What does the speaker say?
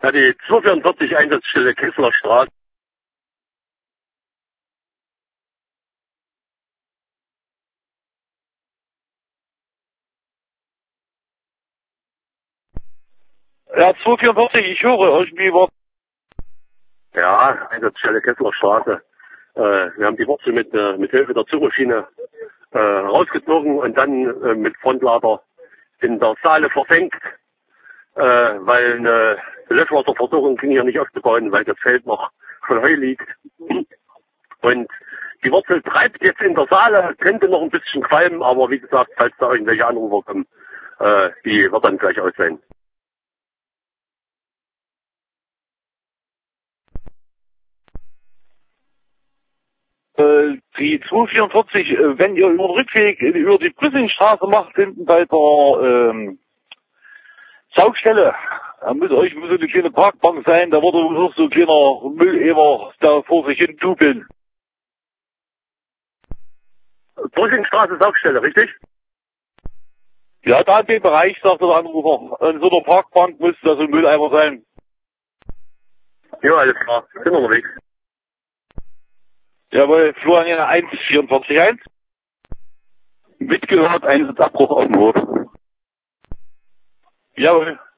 Ja, die 244 Einsatzstelle Kesslerstraße. Ja, 244, ich höre irgendwie was. Ja, Einsatzstelle Kesslerstraße. Wir haben die Wurzel mit Hilfe der Zugmaschine rausgezogen und dann mit Frontlader in der Saale versenkt, weil eine Löschwasserversorgung ging hier nicht aufzubauen, weil das Feld noch voll Heu liegt. Und die Wurzel treibt jetzt in der Saale, könnte noch ein bisschen qualmen, aber wie gesagt, falls da irgendwelche Anrufer kommen, die wird dann gleich aus sein. Die 244, wenn ihr über den Rückweg über die Brüssingstraße macht, hinten bei der Saugstelle, da muss eine kleine Parkbank sein, da wird auch so ein kleiner Mülleimer da vor sich hin dubeln. Brüssingstraße Saugstelle, richtig? Ja, da in dem Bereich, sagt der Anrufer, an so einer Parkbank muss da so ein Mülleimer sein. Ja, alles klar. Sind wir unterwegs. Jawohl, Florian 1441. Mitgehört, Einsatzabbruch auf dem Hof. Jawohl.